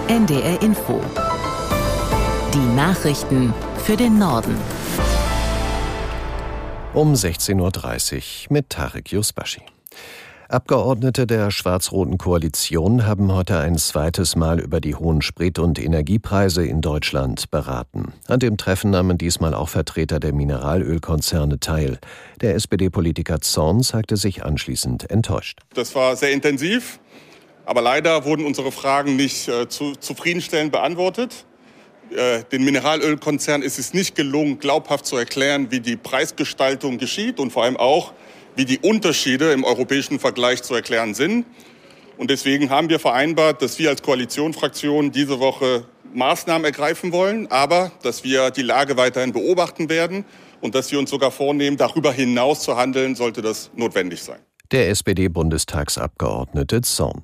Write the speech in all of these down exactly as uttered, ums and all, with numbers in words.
N D R Info. Die Nachrichten für den Norden. Um sechzehn Uhr dreißig mit Tarek Yusbashi. Abgeordnete der schwarz-roten Koalition haben heute ein zweites Mal über die hohen Sprit- und Energiepreise in Deutschland beraten. An dem Treffen nahmen diesmal auch Vertreter der Mineralölkonzerne teil. Der S P D-Politiker Zorn zeigte sich anschließend enttäuscht. Das war sehr intensiv, aber leider wurden unsere Fragen nicht äh, zu, zufriedenstellend beantwortet. Äh, den Mineralölkonzernen ist es nicht gelungen, glaubhaft zu erklären, wie die Preisgestaltung geschieht und vor allem auch, wie die Unterschiede im europäischen Vergleich zu erklären sind. Und deswegen haben wir vereinbart, dass wir als Koalitionsfraktion diese Woche Maßnahmen ergreifen wollen, aber dass wir die Lage weiterhin beobachten werden und dass wir uns sogar vornehmen, darüber hinaus zu handeln, sollte das notwendig sein. Der S P D-Bundestagsabgeordnete Zorn.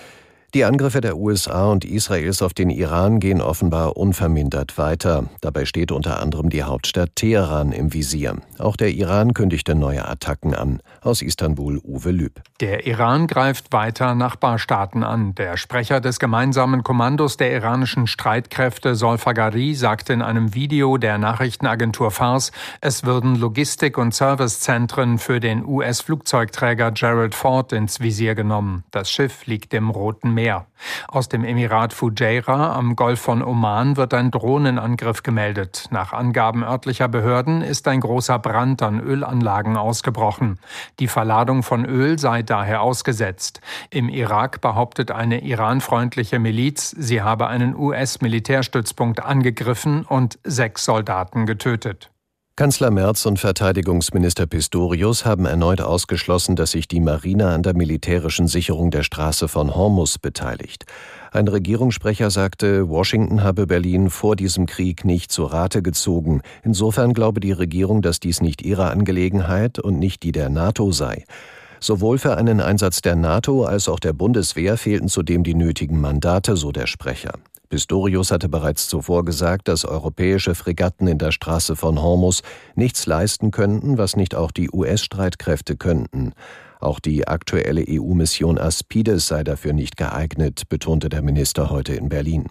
Die Angriffe der U S A und Israels auf den Iran gehen offenbar unvermindert weiter. Dabei steht unter anderem die Hauptstadt Teheran im Visier. Auch der Iran kündigte neue Attacken an. Aus Istanbul Uwe Lüb. Der Iran greift weiter Nachbarstaaten an. Der Sprecher des gemeinsamen Kommandos der iranischen Streitkräfte Solfagari sagte in einem Video der Nachrichtenagentur Fars, es würden Logistik- und Servicezentren für den U S-Flugzeugträger Gerald Ford ins Visier genommen. Das Schiff liegt im Roten Meer. Meer. Aus dem Emirat Fujairah am Golf von Oman wird ein Drohnenangriff gemeldet. Nach Angaben örtlicher Behörden ist ein großer Brand an Ölanlagen ausgebrochen. Die Verladung von Öl sei daher ausgesetzt. Im Irak behauptet eine iranfreundliche Miliz, sie habe einen U S-Militärstützpunkt angegriffen und sechs Soldaten getötet. Kanzler Merz und Verteidigungsminister Pistorius haben erneut ausgeschlossen, dass sich die Marine an der militärischen Sicherung der Straße von Hormuz beteiligt. Ein Regierungssprecher sagte, Washington habe Berlin vor diesem Krieg nicht zu Rate gezogen. Insofern glaube die Regierung, dass dies nicht ihre Angelegenheit und nicht die der NATO sei. Sowohl für einen Einsatz der NATO als auch der Bundeswehr fehlten zudem die nötigen Mandate, so der Sprecher. Pistorius hatte bereits zuvor gesagt, dass europäische Fregatten in der Straße von Hormuz nichts leisten könnten, was nicht auch die U S-Streitkräfte könnten. Auch die aktuelle E U-Mission Aspides sei dafür nicht geeignet, betonte der Minister heute in Berlin.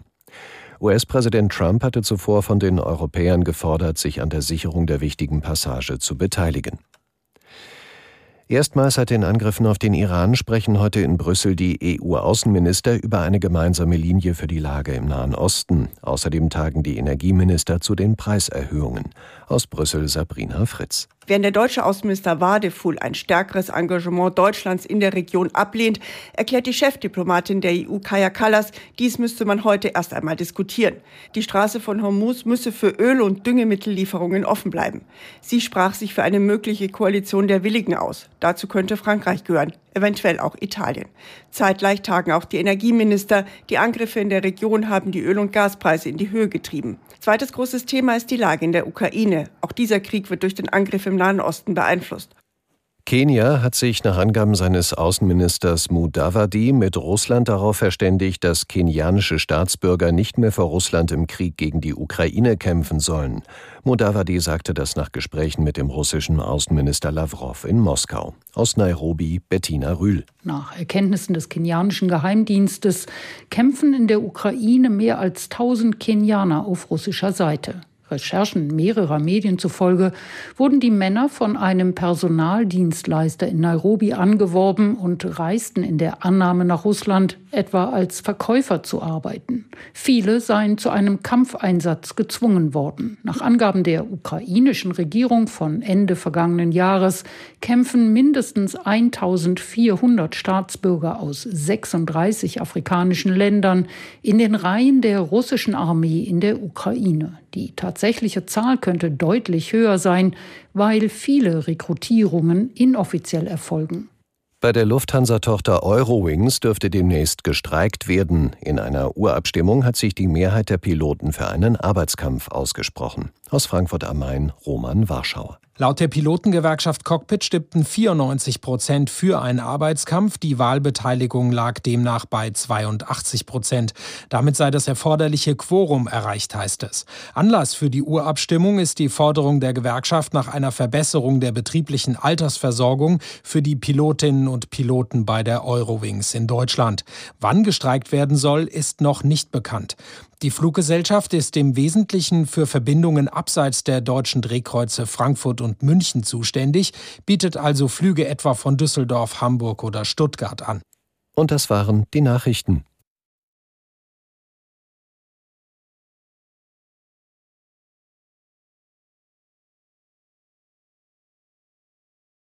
U S-Präsident Trump hatte zuvor von den Europäern gefordert, sich an der Sicherung der wichtigen Passage zu beteiligen. Erstmals seit den Angriffen auf den Iran sprechen heute in Brüssel die E U-Außenminister über eine gemeinsame Linie für die Lage im Nahen Osten. Außerdem tagen die Energieminister zu den Preiserhöhungen. Aus Brüssel Sabrina Fritz. Während der deutsche Außenminister Wadefuhl ein stärkeres Engagement Deutschlands in der Region ablehnt, erklärt die Chefdiplomatin der E U Kaja Kallas, dies müsste man heute erst einmal diskutieren. Die Straße von Hormuz müsse für Öl- und Düngemittellieferungen offen bleiben. Sie sprach sich für eine mögliche Koalition der Willigen aus. Dazu könnte Frankreich gehören, eventuell auch Italien. Zeitgleich tagen auch die Energieminister. Die Angriffe in der Region haben die Öl- und Gaspreise in die Höhe getrieben. Zweites großes Thema ist die Lage in der Ukraine. Auch dieser Krieg wird durch den Angriff im Nahen Osten beeinflusst. Kenia hat sich nach Angaben seines Außenministers Mudavadi mit Russland darauf verständigt, dass kenianische Staatsbürger nicht mehr für Russland im Krieg gegen die Ukraine kämpfen sollen. Mudavadi sagte das nach Gesprächen mit dem russischen Außenminister Lawrow in Moskau. Aus Nairobi Bettina Rühl. Nach Erkenntnissen des kenianischen Geheimdienstes kämpfen in der Ukraine mehr als tausend Kenianer auf russischer Seite. Recherchen mehrerer Medien zufolge wurden die Männer von einem Personaldienstleister in Nairobi angeworben und reisten in der Annahme nach Russland, etwa als Verkäufer zu arbeiten. Viele seien zu einem Kampfeinsatz gezwungen worden. Nach Angaben der ukrainischen Regierung von Ende vergangenen Jahres kämpfen mindestens eintausendvierhundert Staatsbürger aus sechsunddreißig afrikanischen Ländern in den Reihen der russischen Armee in der Ukraine. Die tatsächliche Zahl könnte deutlich höher sein, weil viele Rekrutierungen inoffiziell erfolgen. Bei der Lufthansa-Tochter Eurowings dürfte demnächst gestreikt werden. In einer Urabstimmung hat sich die Mehrheit der Piloten für einen Arbeitskampf ausgesprochen. Aus Frankfurt am Main, Roman Warschauer. Laut der Pilotengewerkschaft Cockpit stimmten vierundneunzig Prozent für einen Arbeitskampf. Die Wahlbeteiligung lag demnach bei zweiundachtzig Prozent. Damit sei das erforderliche Quorum erreicht, heißt es. Anlass für die Urabstimmung ist die Forderung der Gewerkschaft nach einer Verbesserung der betrieblichen Altersversorgung für die Pilotinnen und Piloten bei der Eurowings in Deutschland. Wann gestreikt werden soll, ist noch nicht bekannt. Die Fluggesellschaft ist im Wesentlichen für Verbindungen abseits der deutschen Drehkreuze Frankfurt und München zuständig, bietet also Flüge etwa von Düsseldorf, Hamburg oder Stuttgart an. Und das waren die Nachrichten.